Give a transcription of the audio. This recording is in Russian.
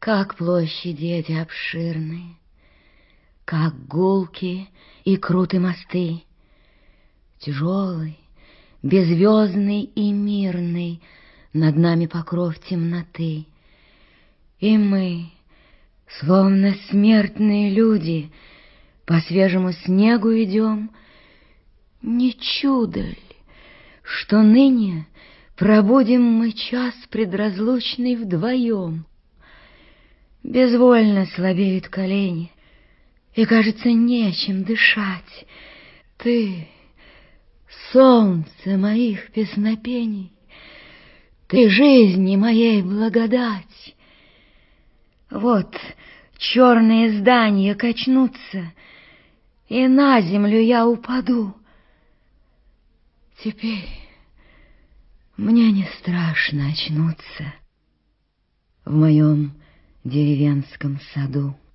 Как площади эти обширные, как гулкие и круты мосты, тяжелый, беззвездный и мирный над нами покров темноты. И мы, словно смертные люди, по свежему снегу идем. Не чудо ли, что ныне пробудем мы час предразлучный вдвоем? Безвольно слабеют колени, и, кажется, нечем дышать. Ты, солнце моих песнопений, ты жизни моей благодать. Вот черные здания качнутся, и на землю я упаду. Теперь мне не страшно очнуться в моем деревенском саду.